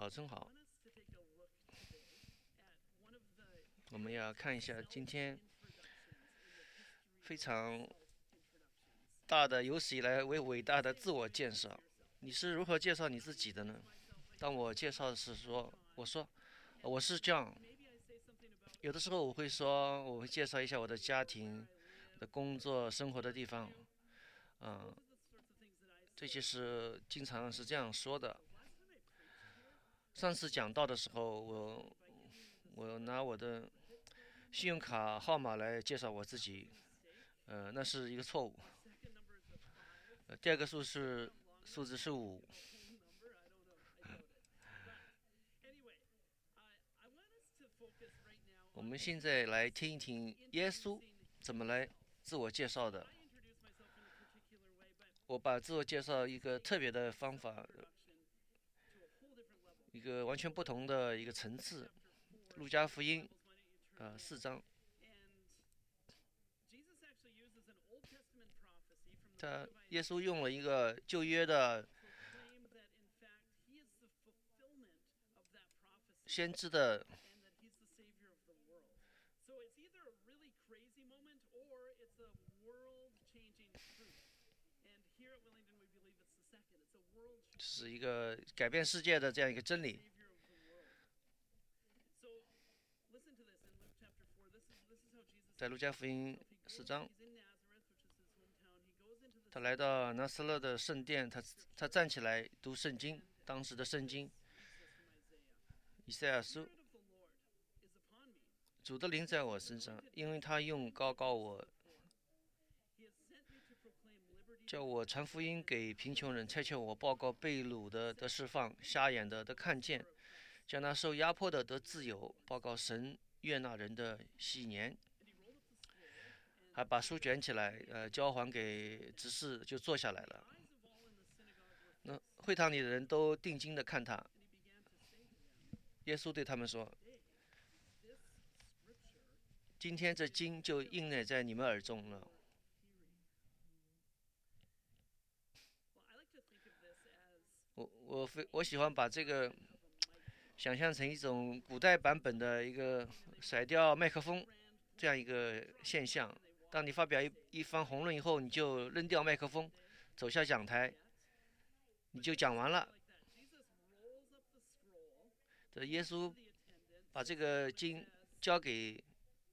早晨好，我们要看一下今天非常大的有史以来为伟大的自我介绍。你是如何介绍你自己的呢？当我介绍的是说，我说我是 John。有的时候我会说，我会介绍一下我的家庭、的工作、生活的地方，嗯，这些是经常是这样说的。上次讲到的时候，我拿我的信用卡号码来介绍我自己，那是一个错误。第二个数字是五。我们现在来听一听耶稣怎么来自我介绍的。我把自我介绍一个特别的方法，一个完全不同的一个层次。路加福音，4章，耶稣用了一个旧约的先知的是一个改变世界的这样一个真理。在路加福音4章，他来到拿撒勒的圣殿，他站起来读圣经，当时的圣经，以赛亚书，主的灵在我身上，因为他用高高我，叫我传福音给贫穷人，差遣我报告被掳的得释放，瞎眼的得看见，叫那受压迫的得自由，报告神悦纳人的喜年。还把书卷起来，交还给执事，就坐下来了。那会堂里的人都定睛的看他。耶稣对他们说：今天这经就印载在你们耳中了。我喜欢把这个想象成一种古代版本的一个甩掉麦克风这样一个现象。当你发表一番宏论以后，你就扔掉麦克风，走下讲台，你就讲完了。这耶稣把这个经交给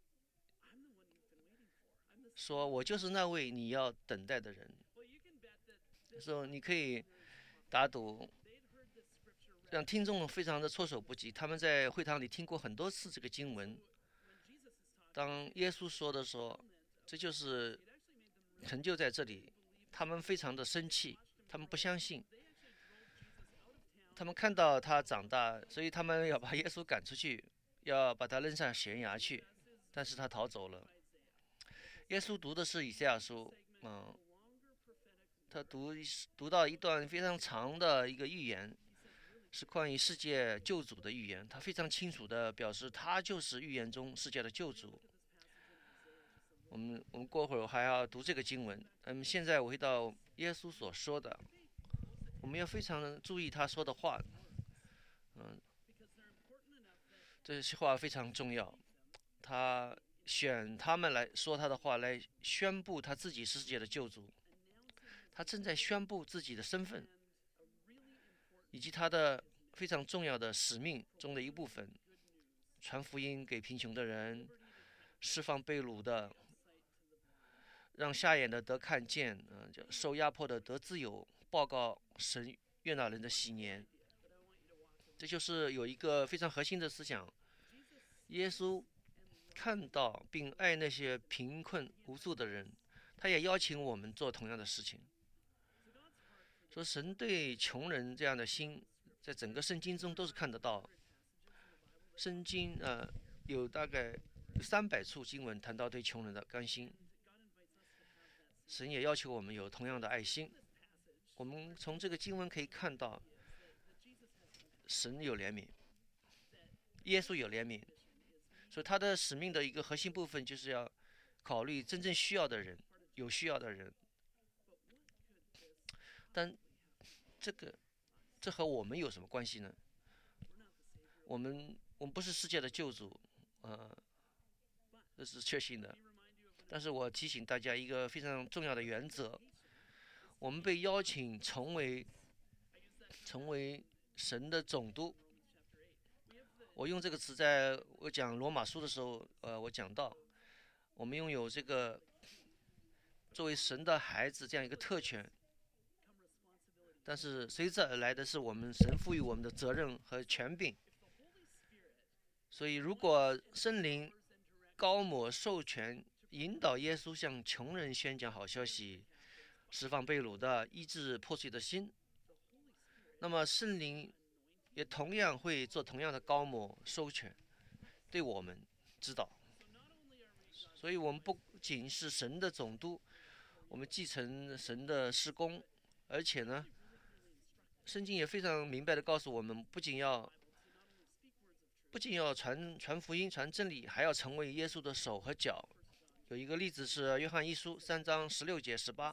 说：我就是那位你要等待的人。说你可以打赌，让听众非常的措手不及。他们在会堂里听过很多次这个经文。当耶稣说的时候，这就是成就在这里。他们非常的生气，他们不相信，他们看到他长大，所以他们要把耶稣赶出去，要把他扔上悬崖去，但是他逃走了。耶稣读的是以赛亚书，他读到一段非常长的一个预言，是关于世界救主的预言。他非常清楚地表示，他就是预言中世界的救主。我们过会儿还要读这个经文。现在我回到耶稣所说的，我们要非常注意他说的话。这些话非常重要。他选他们来说他的话，来宣布他自己是世界的救主。他正在宣布自己的身份，以及他的非常重要的使命中的一部分：传福音给贫穷的人，释放被掳的，让瞎眼的得看见，受压迫的得自由，报告神悦纳人的喜年。这就是有一个非常核心的思想：耶稣看到并爱那些贫困无助的人，他也邀请我们做同样的事情。说神对穷人这样的心，在整个圣经中都是看得到。圣经有大概300处经文谈到对穷人的关心。神也要求我们有同样的爱心。我们从这个经文可以看到，神有怜悯，耶稣有怜悯，所以他的使命的一个核心部分就是要考虑真正需要的人，有需要的人。但这和我们有什么关系呢？ 我们不是世界的救主，呃，这是确信的。但是我提醒大家一个非常重要的原则：我们被邀请成为神的总督。我用这个词在我讲罗马书的时候，我讲到我们拥有这个作为神的孩子这样一个特权，但是随之而来的是我们神赋予我们的责任和权柄。所以，如果圣灵高抹授权，引导耶稣向穷人宣讲好消息，释放被掳的，医治破碎的心，那么圣灵也同样会做同样的高抹授权，对我们指导。所以，我们不仅是神的总督，我们继承神的事工，而且呢，圣经也非常明白地告诉我们，不仅要传福音、传真理，还要成为耶稣的手和脚。有一个例子是约翰一书3章16节18，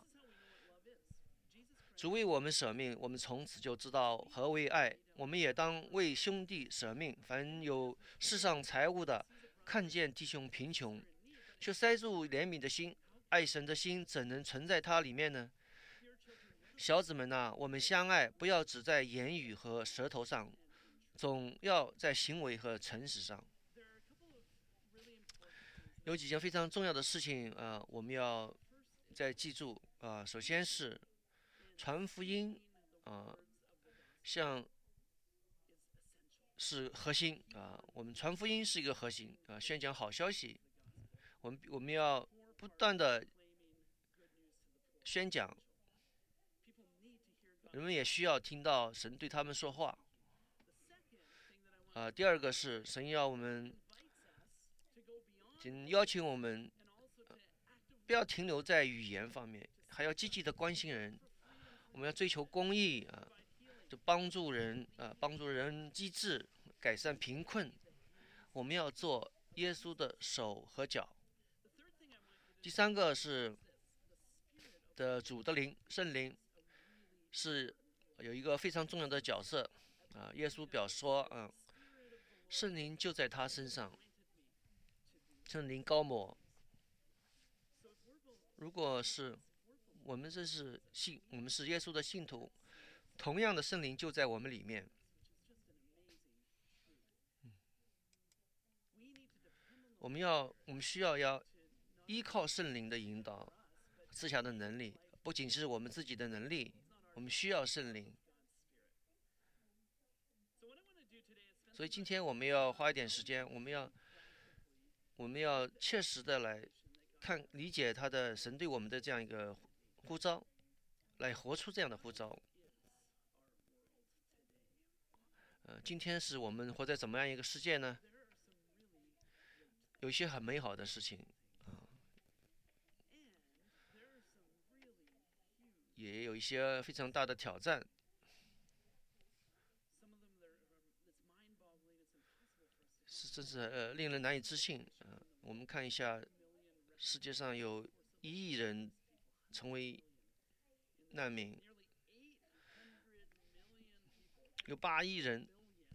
主为我们舍命，我们从此就知道何为爱。我们也当为兄弟舍命。凡有世上财物的，看见弟兄贫穷，却塞住怜悯的心，爱神的心怎能存在他里面呢？小子们呐，我们相爱，不要只在言语和舌头上，总要在行为和诚实上。有几件非常重要的事情，我们要再记住首先是传福音，是核心我们传福音是一个核心宣讲好消息，我们要不断的宣讲，人们也需要听到神对他们说话。第二个是神邀请我们不要停留在语言方面，还要积极的关心人。我们要追求公义就帮助人机智，改善贫困。我们要做耶稣的手和脚。第三个是主的灵，圣灵是有一个非常重要的角色耶稣表说圣灵就在他身上，圣灵高抹。如果是我们我们是耶稣的信徒，同样的圣灵就在我们里面。我们需要依靠圣灵的引导，赐下的能力，不仅是我们自己的能力，我们需要圣灵。所以今天我们要花一点时间，我们要切实的来理解神对我们的这样一个呼召，来活出这样的呼召。今天是我们活在怎么样一个世界呢？有一些很美好的事情也有一些非常大的挑战。真是令人难以置信。我们看一下，世界上有1亿人成为难民，有8亿人，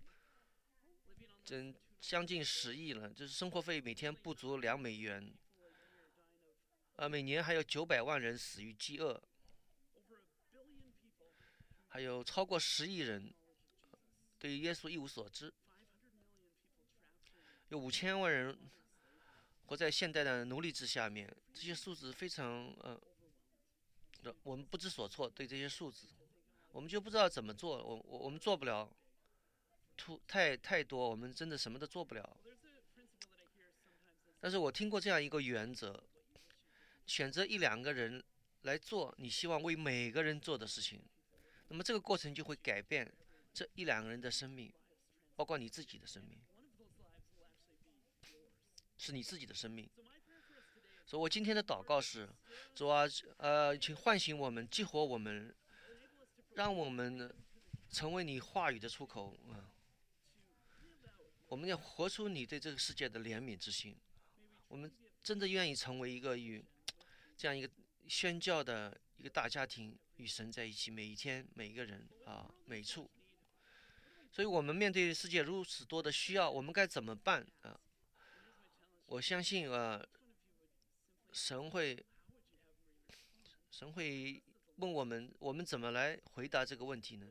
将近10亿了，就是生活费每天不足$2。每年还有900万人死于饥饿，还有超过10亿人对耶稣一无所知，有5000万人活在现代的奴隶制下面。这些数字非常我们不知所措。对这些数字，我们就不知道怎么做。我们做不了太多，我们真的什么都做不了。但是我听过这样一个原则：选择1、2个人来做你希望为每个人做的事情，那么这个过程就会改变这1、2个人的生命，包括你自己的生命，是你自己的生命。所以我今天的祷告是：主啊，请唤醒我们，激活我们，让我们成为你话语的出口我们要活出你对这个世界的怜悯之心。我们真的愿意成为这样一个宣教的一个大家庭，与神在一起，每一天每一个人每处。 所以我们面对世界如此多的需要，我们该怎么办啊？我相信神会神会问我们，我们怎么来回答这个问题呢？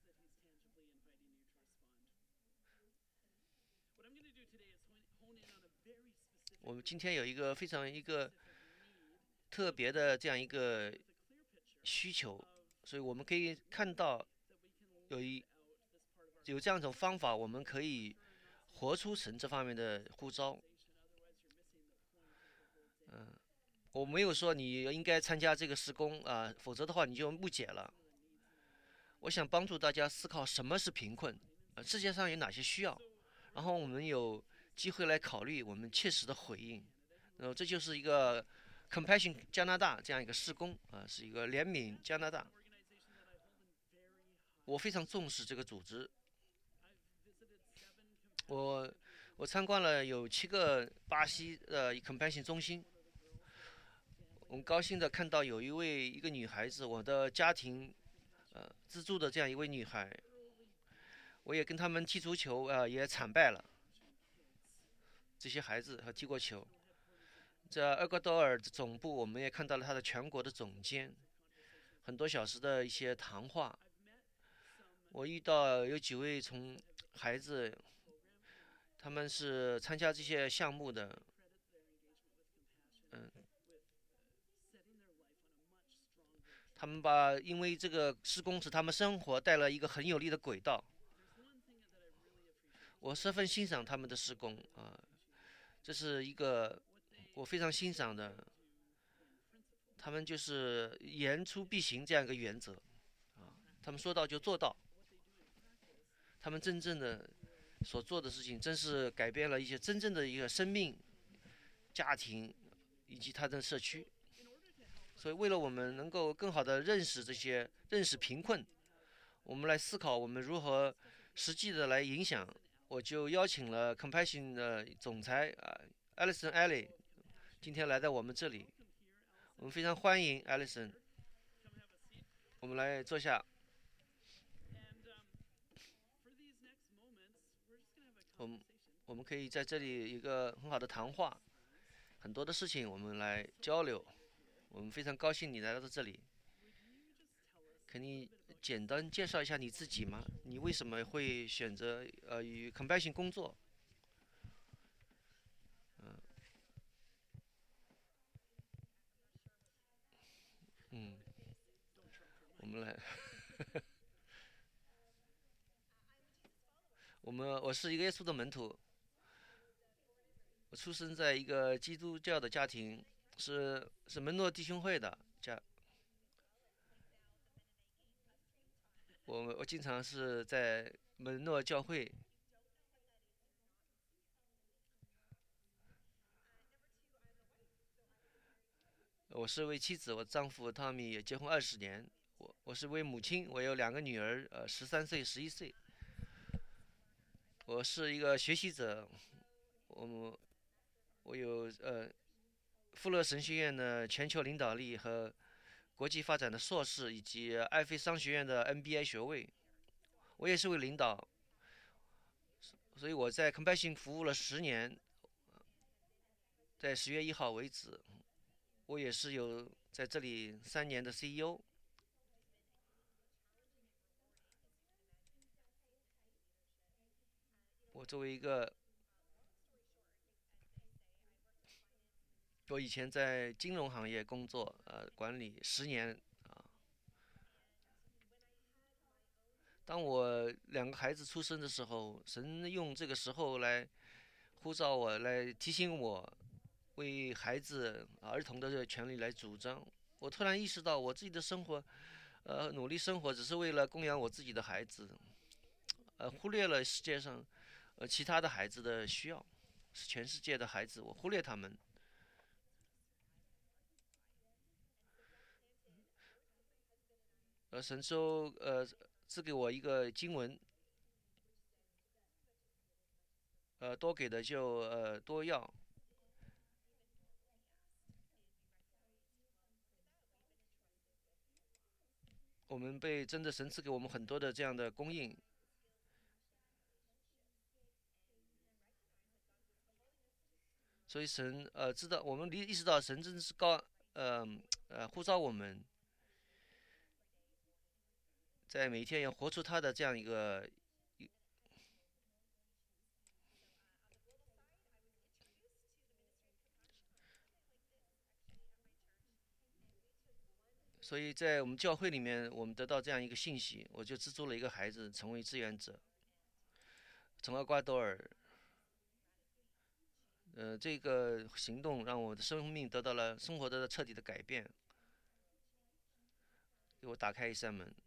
我们今天有一个非常特别的这样一个需求，所以我们可以看到有一有这样一种方法，我们可以活出神这方面的呼召。我没有说你应该参加这个施工啊，否则的话你就误解了。我想帮助大家思考什么是贫困，世界上有哪些需要，然后我们有机会来考虑我们切实的回应。这就是一个 Compassion 加拿大这样一个施工啊，是一个怜悯加拿大。我非常重视这个组织，我我参观了有7个巴西的 Compassion 中心，我们高兴的看到有一个女孩子，我的家庭资助的这样一位女孩，我也跟他们踢足球也惨败了，这些孩子和踢过球。在厄瓜多尔的总部，我们也看到了他的全国的总监，很多小时的一些谈话。我遇到有几位从孩子，他们是参加这些项目的，嗯，他们因为这个施工使他们生活带了一个很有利的轨道。我十分欣赏他们的施工啊，这是一个我非常欣赏的，他们就是言出必行这样一个原则啊，他们说到就做到，他们真正的所做的事情，真是改变了一些真正的一个生命、家庭以及他的社区。所以，为了我们能够更好的认识贫困，我们来思考我们如何实际的来影响。我就邀请了 Compassion 的总裁Alison Alley 今天来到我们这里，我们非常欢迎 Alison。我们来坐下，我们我们可以在这里一个很好的谈话，很多的事情我们来交流。我们非常高兴你来到这里，可你简单介绍一下你自己吗？你为什么会选择与 Compassion 工作？嗯，我们来，我是一个耶稣的门徒，我出生在一个基督教的家庭，是门诺弟兄会的家。我经常是在门诺教会。我是位妻子，我丈夫汤米也结婚20年。我是位母亲，我有2个女儿，13岁、11岁。我是一个学习者，我我有富勒神学院的全球领导力和国际发展的硕士，以及艾菲商学院的 MBA 学位。我也是位领导，所以我在 Compassion 服务了10年，在10月1号为止，我也是有在这里3年的 CEO。我作为一个，我以前在金融行业工作，管理10年。当我2个孩子出生的时候，神用这个时候来呼召我，来提醒我为孩子、儿童的这个权利来主张。我突然意识到，我自己的生活，努力生活，只是为了供养我自己的孩子，忽略了世界上，其他的孩子的需要，是全世界的孩子，我忽略他们。神州赐给我一个经文，多给的就多要。我们被真的神赐给我们很多的这样的供应， 所以神知道我们意识到神真是呃呼召我们在每一天要活出他的这样一个。所以在我们教会里面，我们得到这样一个信息，我就资助了一个孩子成为志愿者，从厄瓜多尔。这个行动让我的生活得到彻底的改变，给我打开一扇门。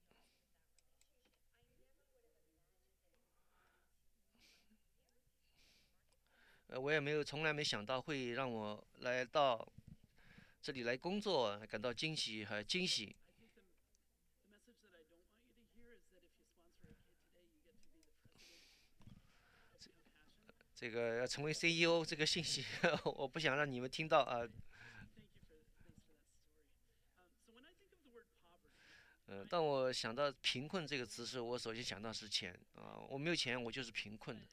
我也从来没想到会让我来到这里来工作，感到惊喜和惊喜。这个要成为 CEO 这个信息，我不想让你们听到啊。当我想到贫困这个词时，我首先想到是钱啊，我没有钱，我就是贫困的。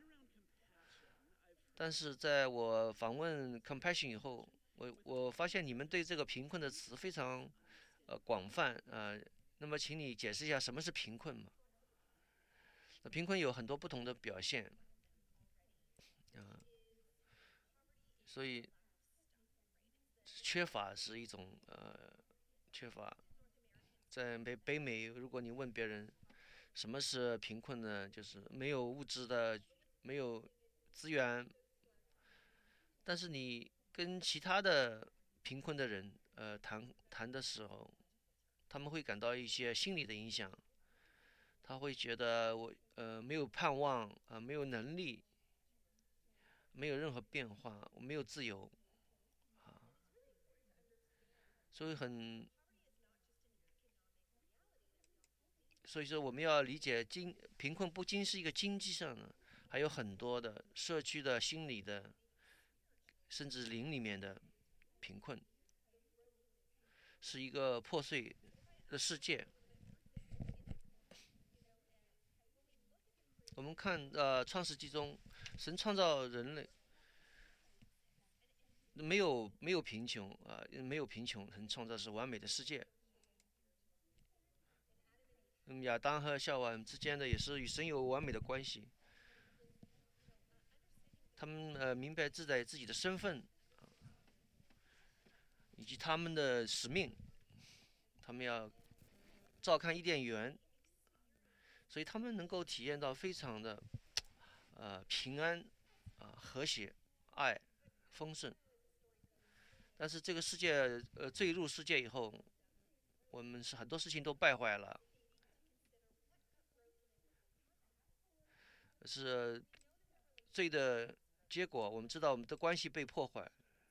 但是在我访问 Compassion 以后，我发现你们对这个贫困的词非常广泛那么请你解释一下什么是贫困嘛？那贫困有很多不同的表现所以缺乏是一种缺乏。在北美，如果你问别人什么是贫困呢，就是没有物质的，没有资源。但是你跟其他的贫困的人谈的时候，他们会感到一些心理的影响，他会觉得我没有盼望没有能力，没有任何变化，我没有自由啊，所以所以说我们要理解贫困不仅是一个经济上的，还有很多的社区的、心理的，甚至灵里面的贫困，是一个破碎的世界。我们看创世纪中，神创造人类没有贫穷没有贫穷，神创造是完美的世界。亚当和夏娃之间的也是与神有完美的关系。他们明白自己的身份以及他们的使命，他们要照看伊甸园，所以他们能够体验到非常的平安和谐、爱、丰盛。但是这个世界坠入世界以后，我们是很多事情都败坏了，是罪的结果。我们知道我们的关系被破坏，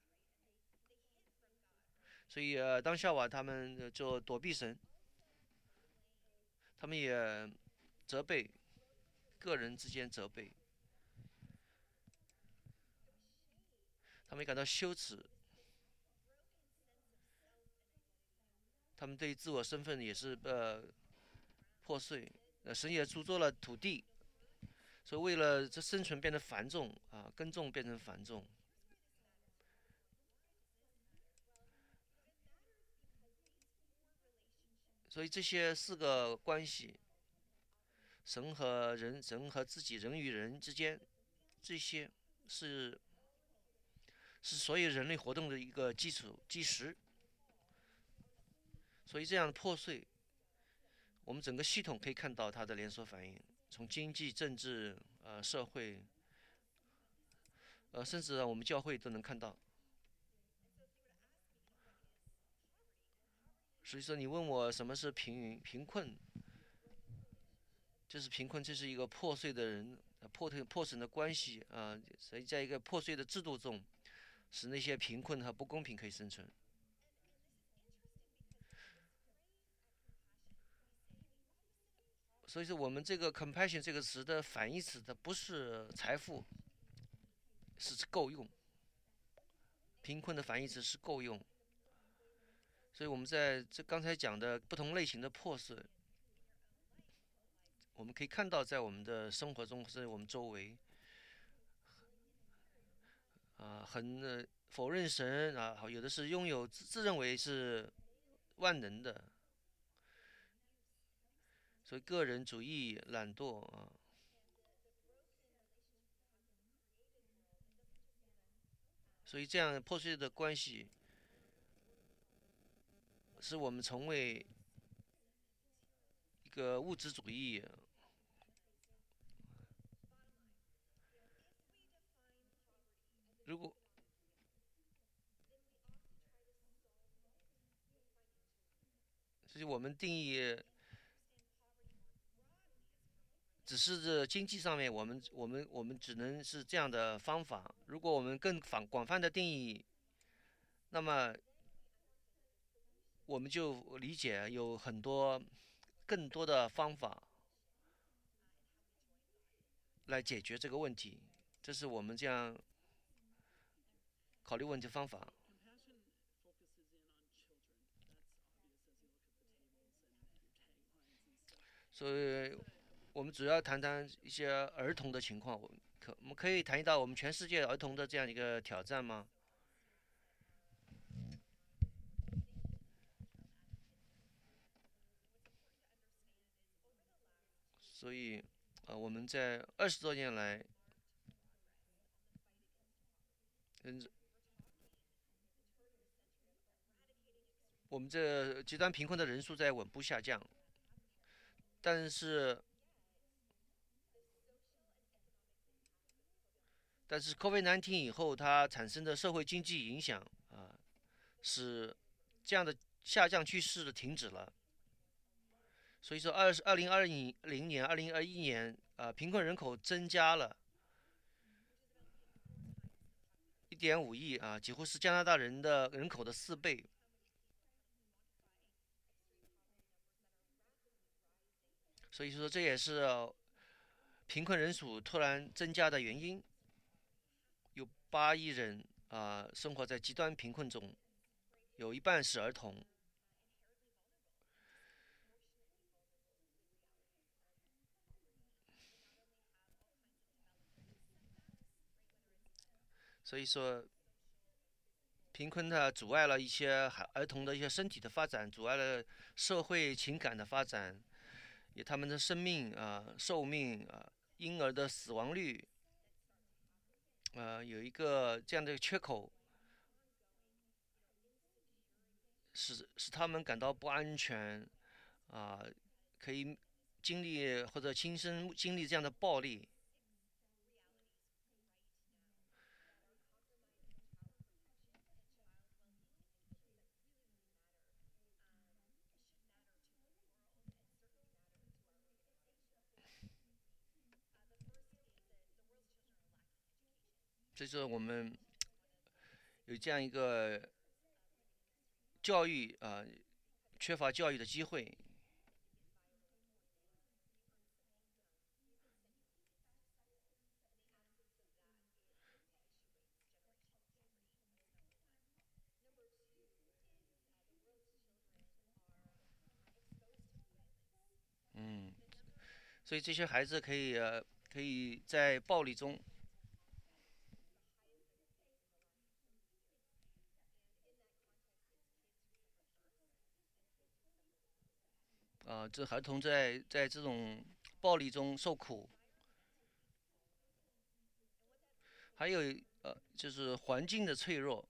所以当夏娃他们就躲避神，他们也责备个人之间责备，他们也感到羞耻，他们对自我身份也是破碎。神也诅咒了土地，所以为了这生存变得繁重耕种变成繁重。所以这些四个关系，神和人、人和自己、人与人之间，这些是所有人类活动的一个基础基石。所以这样破碎，我们整个系统可以看到它的连锁反应，从经济、政治、社会，甚至我们教会都能看到。所以说，你问我什么是贫困，就是贫困，这是一个破碎的人，破损的关系所以在一个破碎的制度中，使那些贫困和不公平可以生存。所以说，我们这个 compassion 这个词的反义词，它不是财富，是够用。贫困的反义词是够用。所以我们在这刚才讲的不同类型的破碎，我们可以看到在我们的生活中，在我们周围否认神啊，有的是拥有自认为是万能的，所以个人主义、懒惰啊，所以这样破碎的关系使我们成为一个物质主义。如果所以我们定义只是这经济上面，我们只能是这样的方法。如果我们更广泛的定义，那么我们就理解有很多更多的方法来解决这个问题。这是我们这样考虑问题方法。所以，我们主要谈谈一些儿童的情况。我们可以谈到我们全世界儿童的这样一个挑战吗？所以，我们在20多年来，嗯，我们这极端贫困的人数在稳步下降，但是COVID-19以后它产生的社会经济影响使这样的下降趋势停止了。所以说，2020年、2021年贫困人口增加了1.5亿几乎是加拿大人的人口的4倍。所以说，这也是贫困人数突然增加的原因。有8亿人生活在极端贫困中，有一半是儿童。所以说，贫困它阻碍了一些儿童的一些身体的发展，阻碍了社会情感的发展，也他们的生命寿命婴儿的死亡率有一个这样的缺口，使他们感到不安全啊、可以经历或者亲身经历这样的暴力。所以说，我们有这样一个教育缺乏教育的机会。嗯，所以这些孩子可以在暴力中这儿童在这种暴力中受苦。还有就是环境的脆弱。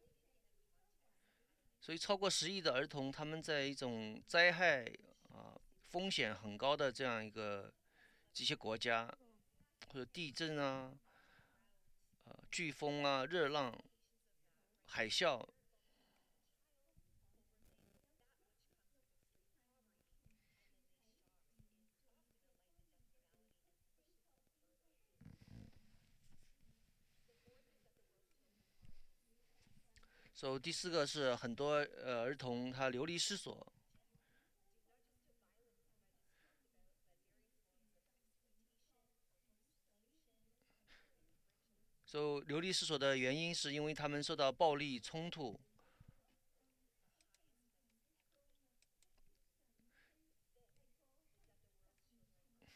所以超过10亿的儿童，他们在一种灾害风险很高的这些国家，或者地震飓风热浪、海啸。所以第四个是很多儿童他流离失所。所以流离失所的原因是因为他们受到暴力冲突。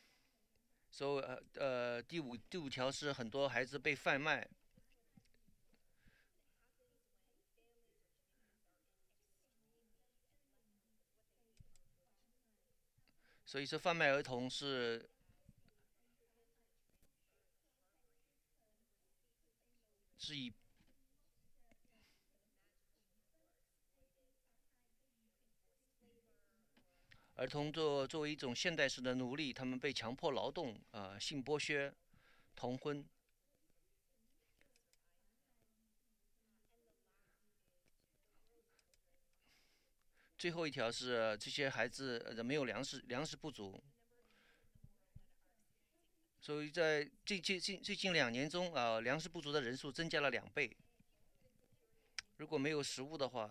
第五条是很多孩子被贩卖。 所以说贩卖儿童是以儿童作为一种现代式的奴隶，他们被强迫劳动性剥削、童婚。最后一条是这些孩子没有粮食不足，所以在最近2年中粮食不足的人数增加了2倍。如果没有食物的话，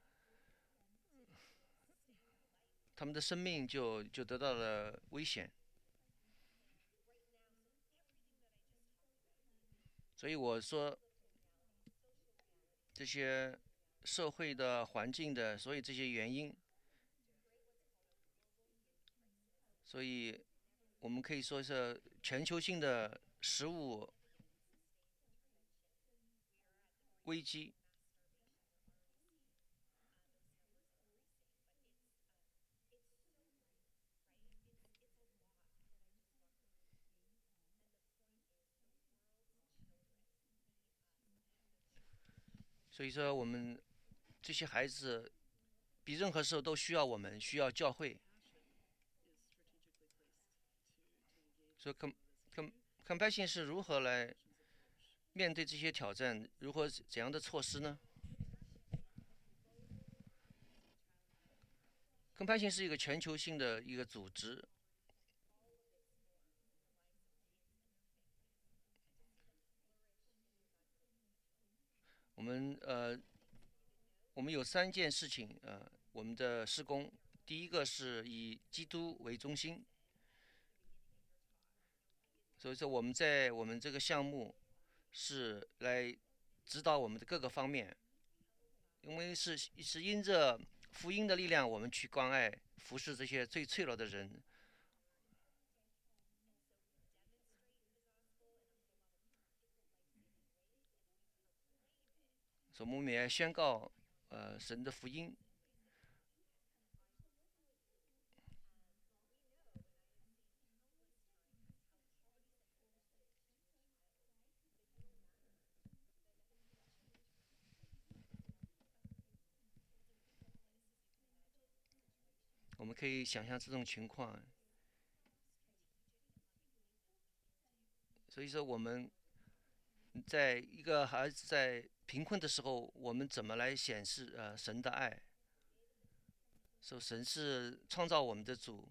他们的生命就得到了危险。所以我说，这些社会的环境的，所以这些原因，所以我们可以说是全球性的食物危机。所以说，我们这些孩子比任何时候都需要我们，需要教会。所以compassion 是如何来面对这些挑战？如何怎样的措施呢？compassion 是一个全球性的一个组织，我们有3件事情我们的施工，第一个是以基督为中心，所以说我们在我们这个项目是来指导我们的各个方面，因为是因着福音的力量，我们去关爱、服侍这些最脆弱的人。所以我们也宣告神的福音。我们可以想象这种情况，所以说我们在一个孩子在贫困的时候，我们怎么来显示神的爱？说神是创造我们的主，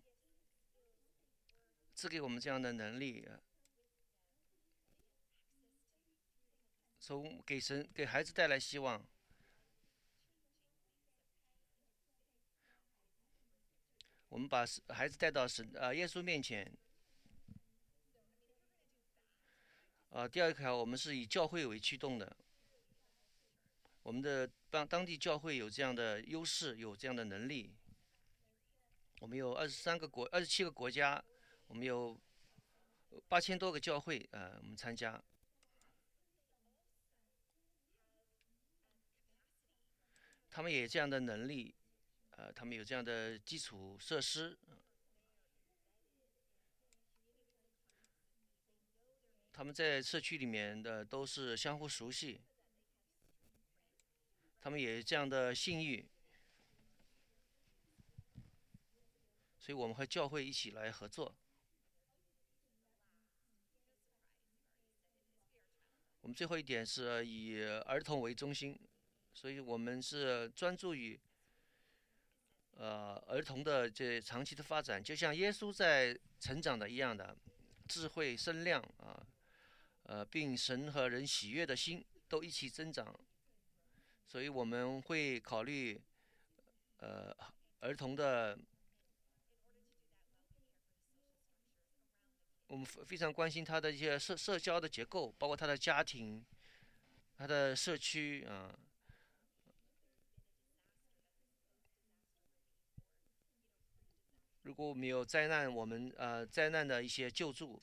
赐给我们这样的能力，从给孩子带来希望。我们把孩子带到耶稣面前。第二条，我们是以教会为驱动的。我们的当地教会有这样的优势，有这样的能力。我们有27个国家，我们有8000多个教会，我们参加。他们也有这样的能力，他们有这样的基础设施，他们在社区里面的都是相互熟悉，他们也有这样的信誉，所以我们和教会一起来合作。我们最后一点是以儿童为中心，所以我们是专注于儿童的这长期的发展，就像耶稣在成长的一样的，智慧身量并神和人喜悦的心都一起增长，所以我们会考虑呃儿童的，我们非常关心他的一些社交的结构，包括他的家庭、他的社区如果我们有灾难，我们灾难的一些救助，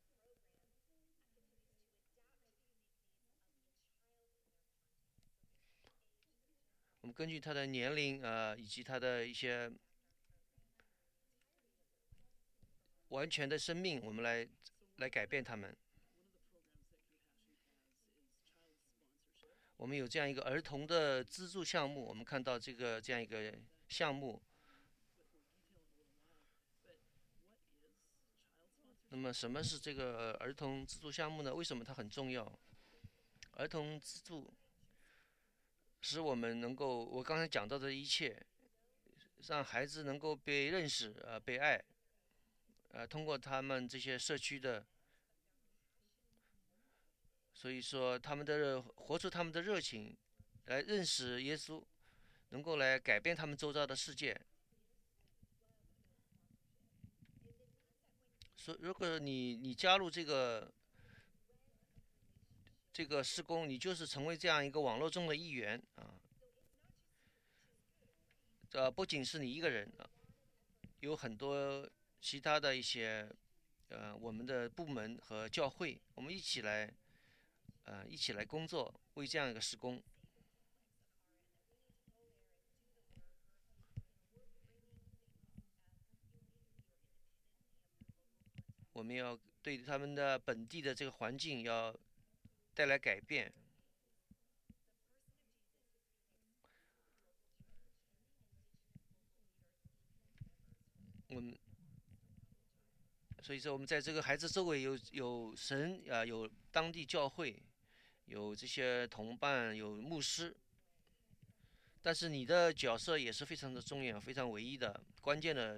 我们根据他的年龄以及他的一些完全的生命，我们来改变他们。我们有这样一个儿童的资助项目，我们看到这样一个项目。那么什么是这个儿童资助项目呢？为什么它很重要？儿童资助使我们能够，我刚才讲到的一切，让孩子能够被认识，被爱，通过他们这些社区的，所以说他们的活出他们的热情，来认识耶稣，能够来改变他们周遭的世界。如果你加入这个施工，你就是成为这样一个网络中的一员啊。不仅是你一个人啊，有很多其他的一些我们的部门和教会，我们一起来工作，为这样一个施工。我们要对他们的本地的这个环境要带来改变。我们所以说，我们在这个孩子周围有神有当地教会，有这些同伴，有牧师。但是你的角色也是非常的重要，非常唯一的、关键的，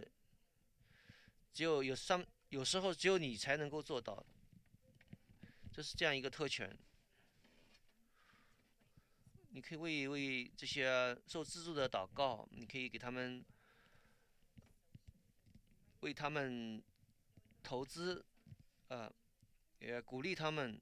有时候只有你才能够做到，这是这样一个特权。你可以为这些受资助的祷告，你可以给他们为他们投资，也鼓励他们。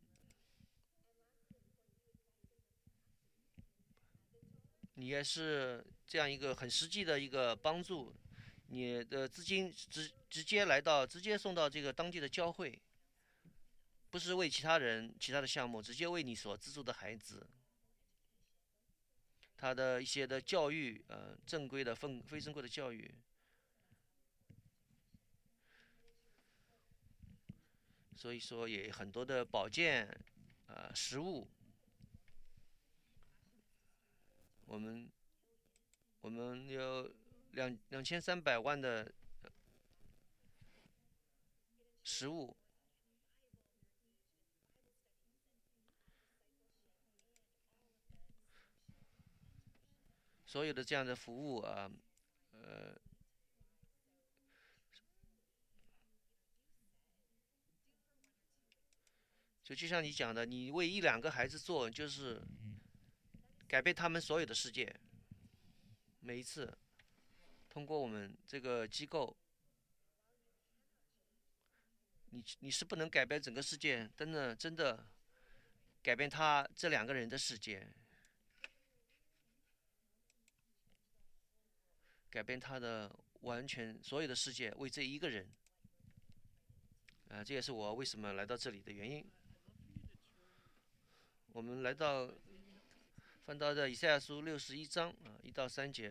你也是这样一个很实际的一个帮助，你的资金直接送到这个当地的教会，不是为其他人其他的项目，直接为你所资助的孩子，他的一些的教育，正规的非正规的教育。所以说也很多的保健，食物，我们我们有2300万的食物，所有的这样的服务啊，呃，就像你讲的，你为一两个孩子做，就是改变他们所有的世界。每一次通过我们这个机构，你是不能改变整个世界，真的改变他这两个人的世界，改变他的完全所有的世界，为这一个人。这也是我为什么来到这里的原因。我们翻到以赛亚书61章1到3节。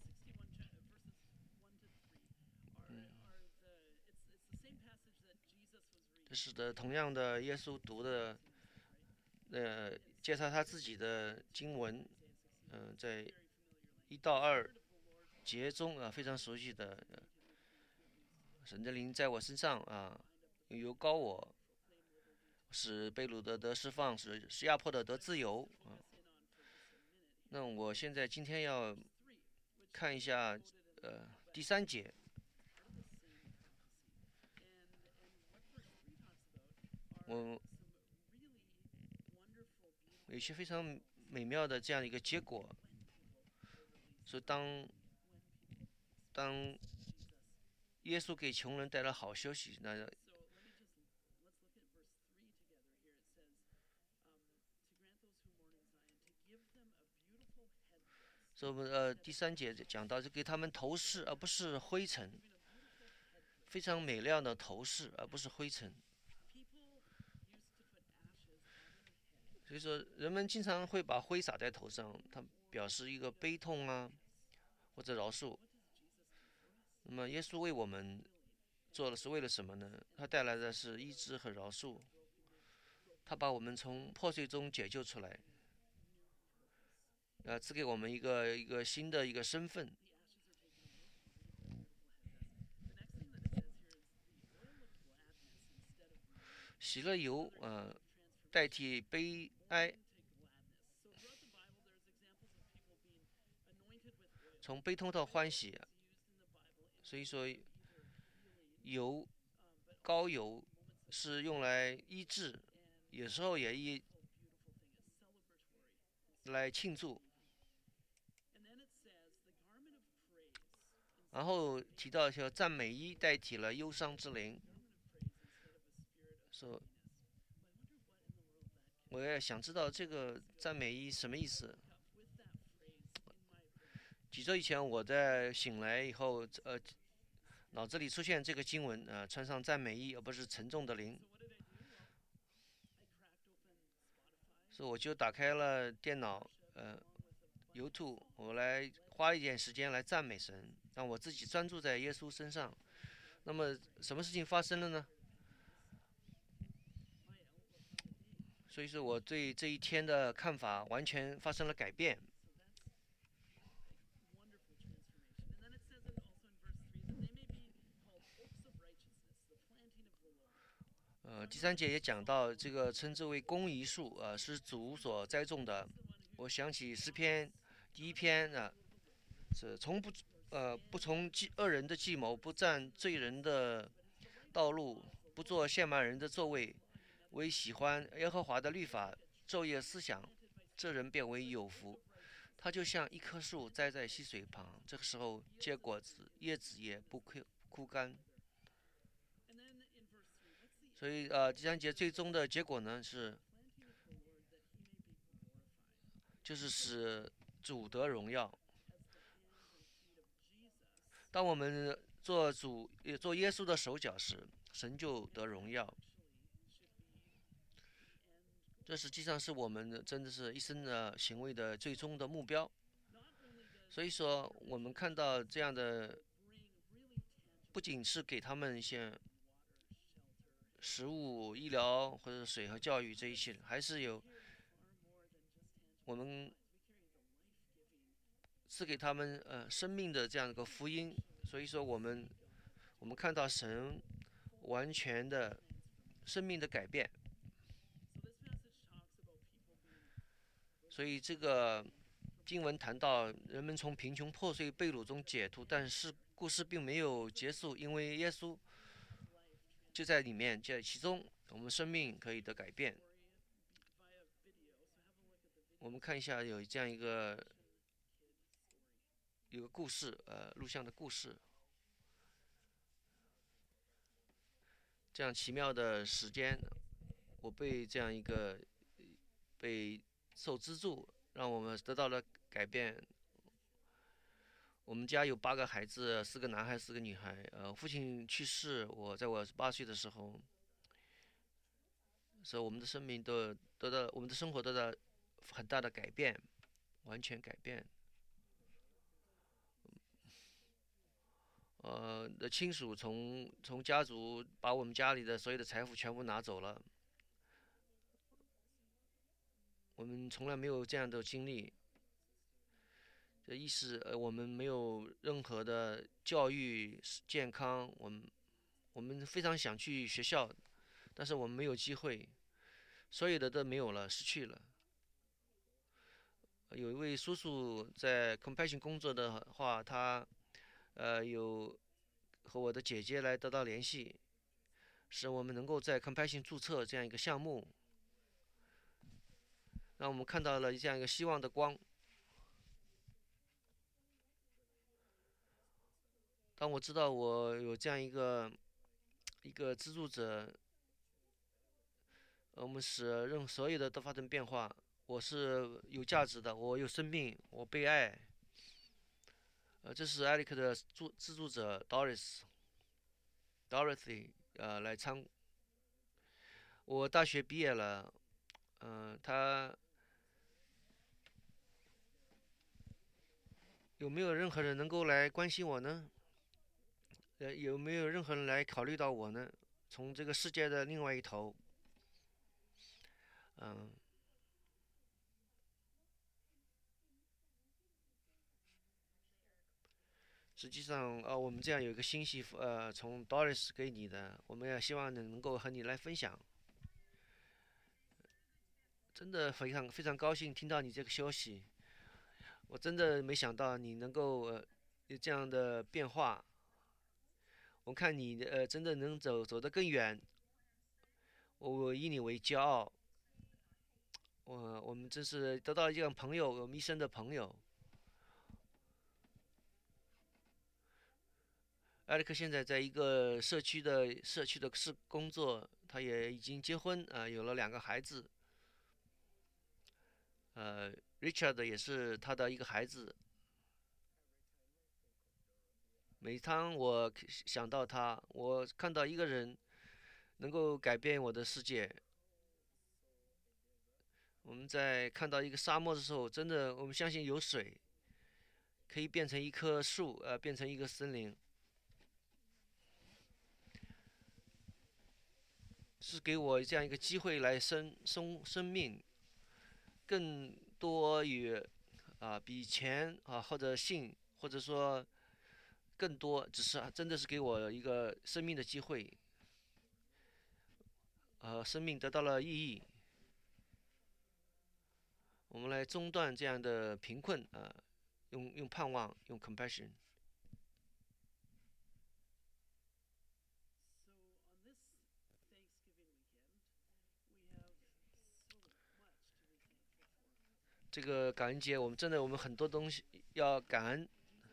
这是同样的，耶稣读的，介绍他自己的经文，在1到2节中非常熟悉的，神的灵在我身上油膏我，使被掳的得释放，使压迫的得自由那我今天要看一下第3节，我有一些非常美妙的这样一个结果，说当耶稣给穷人带来好消息，那所以我们第3节讲到，就给他们头饰，而不是灰尘，非常美亮的头饰，而不是灰尘。所以说，人们经常会把灰撒在头上，它表示一个悲痛或者饶恕。那么，耶稣为我们做的是为了什么呢？他带来的是医治和饶恕，他把我们从破碎中解救出来，赐给我们一个新的一个身份。喜乐油，代替悲哀，从悲痛到欢喜。所以说，油膏油是用来医治，有时候也来庆祝。然后提到说，赞美衣代替了忧伤之灵。说，我也想知道这个赞美衣什么意思。几周以前，我在醒来以后，脑子里出现这个经文，穿上赞美衣，而不是沉重的灵。所以我就打开了电脑，YouTube，我来花一点时间来赞美神，让我自己专注在耶稣身上。那么什么事情发生了呢？所以说我对这一天的看法完全发生了改变。第三节也讲到这个称之为公义树，是主所栽种的。我想起诗篇第一篇是不从恶人的计谋，不占罪人的道路，不做亵慢人的座位，为喜欢耶和华的律法昼夜思想，这人变为有福。他就像一棵树栽在溪水旁，这个时候结果子，叶子也不枯干。所以第三节最终的结果呢就是使主得荣耀。当我们做耶稣的手脚时，神就得荣耀。这实际上是我们的真的是一生的行为的最终的目标。所以说，我们看到这样的，不仅是给他们一些食物、医疗或者水和教育这一些，还是有我们赐给他们生命的这样一个福音。所以说，我们看到神完全的生命的改变。所以这个经文谈到人们从贫穷破碎被掳中解脱，但是故事并没有结束，因为耶稣就在里面，在其中，我们生命可以得改变。我们看一下有这样一个故事，录像的故事。这样奇妙的时间，我被这样一个被受资助，让我们得到了改变。我们家有8个孩子，4个男孩，4个女孩。父亲去世，我8岁的时候，所以我们的生命都得到，我们的生活得到很大的改变，完全改变。的亲属从家族把我们家里的所有的财富全部拿走了，我们从来没有这样的经历。这意思，我们没有任何的教育、健康，我们非常想去学校，但是我们没有机会，所有的都没有了，失去了。有一位叔叔在 Compassion 工作的话，他有和我的姐姐来得到联系，使我们能够在 Compassion 注册这样一个项目，让我们看到了这样一个希望的光。当我知道我有这样一个资助者，我们使任所有的都发生变化。我是有价值的，我有生命，我被爱。这是艾利克的资助者 Dorothy，来参。我大学毕业了，他有没有任何人能够来关心我呢？ 有没有任何人来考虑到我呢？从这个世界的另外一头，嗯，实际上，我们这样有一个信息，从 Doris 给你的，我们也希望能够和你来分享。真的非常高兴听到你这个消息，我真的没想到你能够有这样的变化。我看你真的能走得更远，我以你为骄傲。我们真是得到一个朋友，我们一生的朋友。艾利克现在在一个社区的工作，他也已经结婚有了2个孩子。Richard 也是他的一个孩子。每当我想到他，我看到一个人能够改变我的世界。我们在看到一个沙漠的时候，真的我们相信有水可以变成一棵树，变成一个森林，是给我这样一个机会来生命更多于比钱或者性或者说更多，只是真的是给我一个生命的机会，生命得到了意义。我们来中断这样的贫困用盼望，用 compassion。这个感恩节，我们真的我们很多东西要感恩。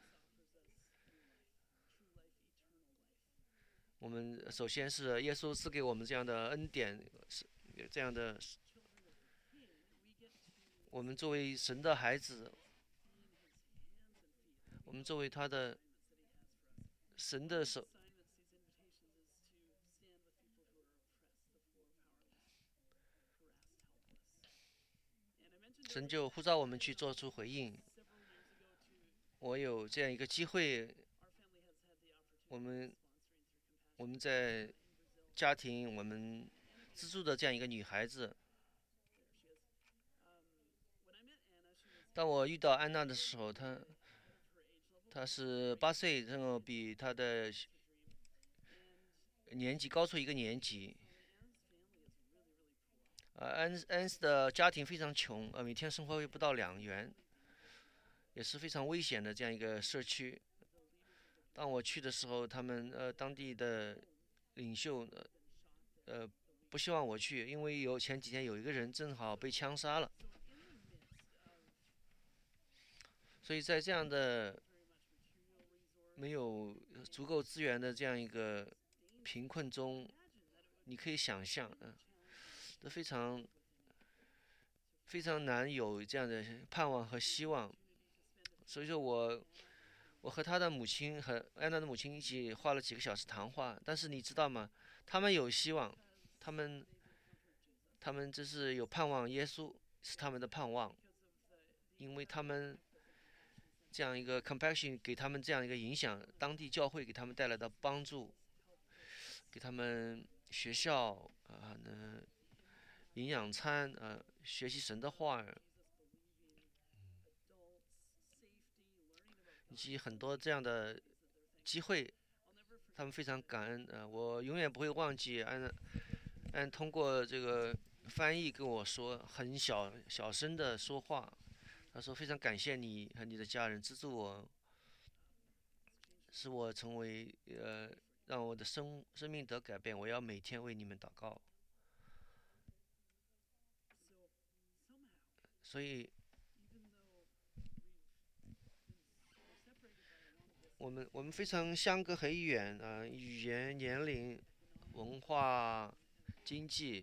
我们首先是耶稣赐给我们这样的恩典，是这样的。我们作为神的孩子，我们作为他的神的手，神就呼召我们去做出回应。我有这样一个机会，我们我们在家庭，我们资助的这样一个女孩子。当我遇到安娜的时候，她是8岁，然后比她的年级高出一个年级。安斯的家庭非常穷，每天生活费不到2元，也是非常危险的这样一个社区。当我去的时候，他们当地的领袖不希望我去，因为前几天有一个人正好被枪杀了。所以在这样的没有足够资源的这样一个贫困中，你可以想象，这非常难有这样的盼望和希望。所以说我和他的母亲和安娜的母亲一起花了几个小时谈话，但是你知道吗？他们有希望，他们他们这是有盼望，耶稣是他们的盼望，因为他们这样一个 compassion 给他们这样一个影响，当地教会给他们带来的帮助，给他们学校营养餐学习神的话以及很多这样的机会，他们非常感恩。我永远不会忘记通过这个翻译跟我说，很小声的说话。他说非常感谢你和你的家人资助我，使我成为让我的生命得改变。我要每天为你们祷告。所以我们非常相隔很远语言、年龄、文化、经济，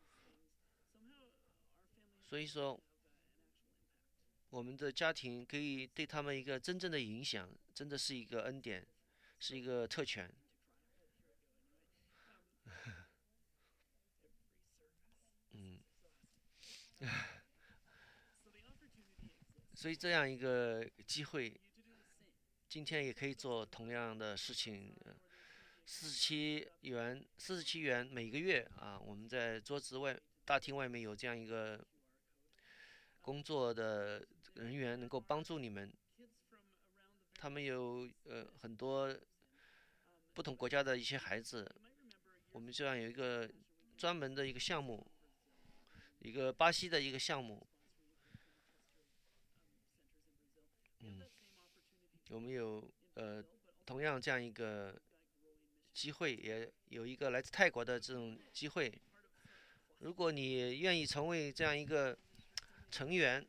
所以说我们的家庭可以对他们一个真正的影响，真的是一个恩典，是一个特权。嗯，所以这样一个机会，今天也可以做同样的事情。 47元每个月啊。我们在大厅外面有这样一个工作的人员能够帮助你们。他们有很多不同国家的一些孩子，我们这样有一个专门的一个项目，一个巴西的一个项目。嗯，我们有同样这样一个机会，也有一个来自泰国的这种机会。如果你愿意成为这样一个成员，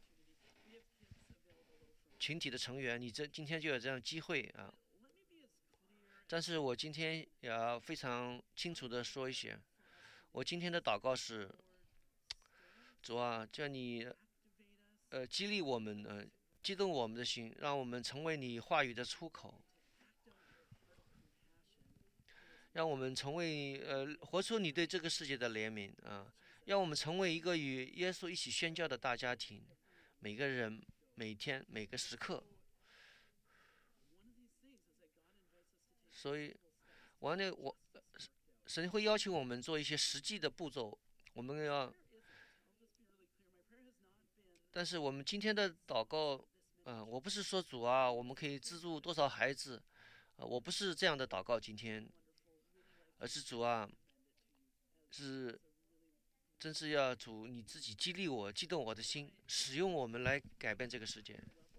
群体的成员，你今天就有这样机会啊。但是我今天也要非常清楚的说一些，我今天的祷告是：主啊，叫你激励我们，激动我们的心，让我们成为你话语的出口，让我们成为活出你对这个世界的怜悯啊，让我们成为一个与耶稣一起宣教的大家庭，每个人每天每个时刻。所以，我神会要求我们做一些实际的步骤，我们要，但是我们今天的祷告，我不是说主啊，我们可以资助多少孩子，我不是这样的祷告今天，而是主啊，是真是要主你自己激励我，激动我的心，使用我们来改变这个世界。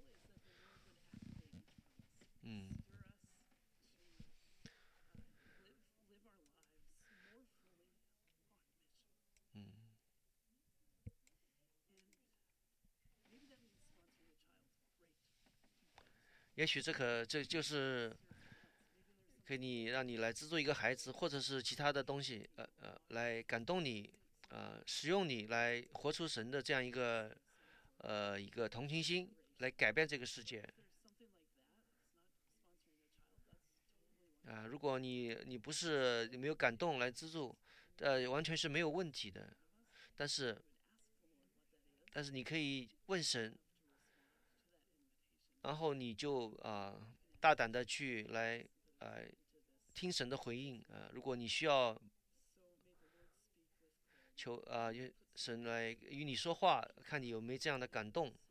嗯嗯，也许这就是给你让你来资助一个孩子，或者是其他的东西，来感动你，使用你来活出神的这样一个同情心，来改变这个世界。如果你不是你没有感动来资助，完全是没有问题的。但是你可以问神，然后你就大胆的去来听神的回应如果你需要求神来与你说话，看你有没有这样的感动。